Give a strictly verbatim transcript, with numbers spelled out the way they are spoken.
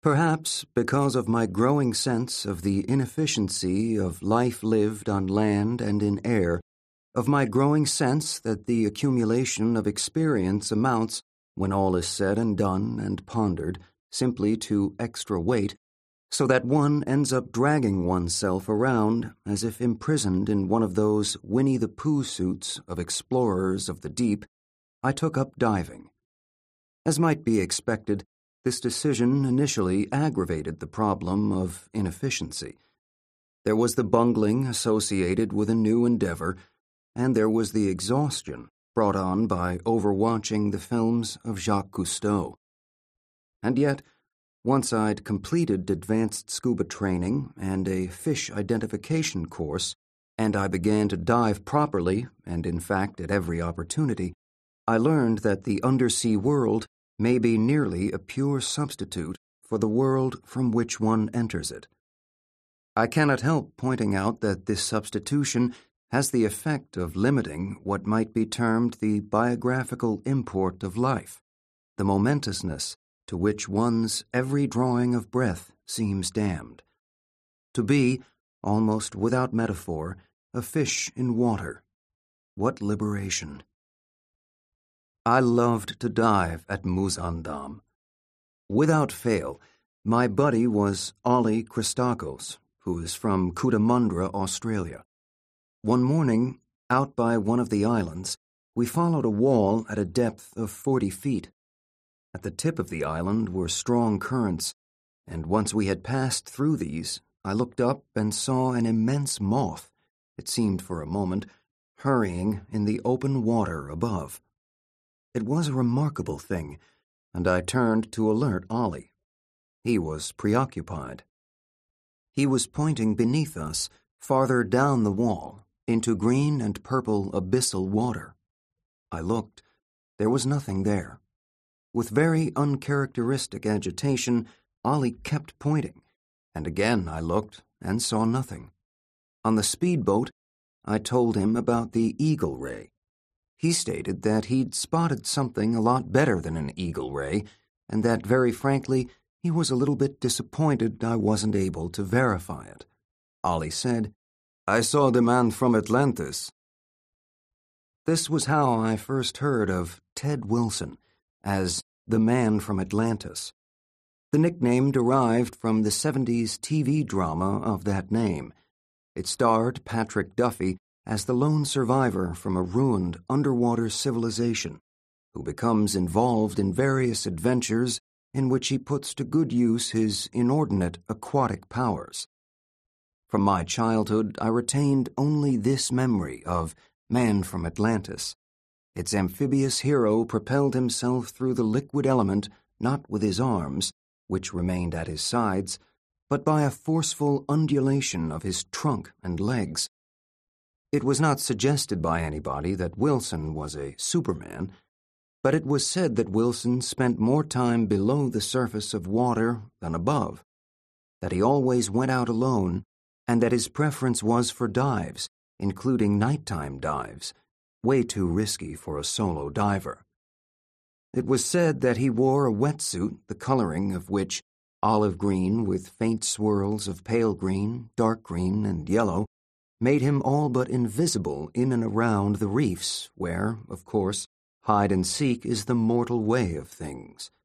Perhaps because of my growing sense of the inefficiency of life lived on land and in air, of my growing sense that the accumulation of experience amounts, when all is said and done and pondered, simply to extra weight, so that one ends up dragging oneself around as if imprisoned in one of those Winnie the Pooh suits of explorers of the deep, I took up diving. As might be expected, this decision initially aggravated the problem of inefficiency. There was the bungling associated with a new endeavor, and there was the exhaustion brought on by overwatching the films of Jacques Cousteau. And yet, once I'd completed advanced scuba training and a fish identification course, and I began to dive properly, and in fact at every opportunity, I learned that the undersea world may be nearly a pure substitute for the world from which one enters it. I cannot help pointing out that this substitution has the effect of limiting what might be termed the biographical import of life, the momentousness to which one's every drawing of breath seems damned. To be, almost without metaphor, a fish in water. What liberation! I loved to dive at Musandam. Without fail, my buddy was Ollie Christakos, who is from Cootamundra, Australia. One morning, out by one of the islands, we followed a wall at a depth of forty feet. At the tip of the island were strong currents, and once we had passed through these, I looked up and saw an immense moth, it seemed for a moment, hurrying in the open water above. It was a remarkable thing, and I turned to alert Ollie. He was preoccupied. He was pointing beneath us, farther down the wall, into green and purple abyssal water. I looked. There was nothing there. With very uncharacteristic agitation, Ollie kept pointing, and again I looked and saw nothing. On the speedboat, I told him about the eagle ray. He stated that he'd spotted something a lot better than an eagle ray, and that, very frankly, he was a little bit disappointed I wasn't able to verify it. Ollie said, "I saw the man from Atlantis." This was how I first heard of Ted Wilson as the man from Atlantis. The nickname derived from the seventies T V drama of that name. It starred Patrick Duffy as the lone survivor from a ruined underwater civilization, who becomes involved in various adventures in which he puts to good use his inordinate aquatic powers. From my childhood, I retained only this memory of Man from Atlantis. Its amphibious hero propelled himself through the liquid element not with his arms, which remained at his sides, but by a forceful undulation of his trunk and legs. It was not suggested by anybody that Wilson was a Superman, but it was said that Wilson spent more time below the surface of water than above, that he always went out alone, and that his preference was for dives, including nighttime dives, way too risky for a solo diver. It was said that he wore a wetsuit, the coloring of which, olive green with faint swirls of pale green, dark green, and yellow, made him all but invisible in and around the reefs where, of course, hide and seek is the mortal way of things.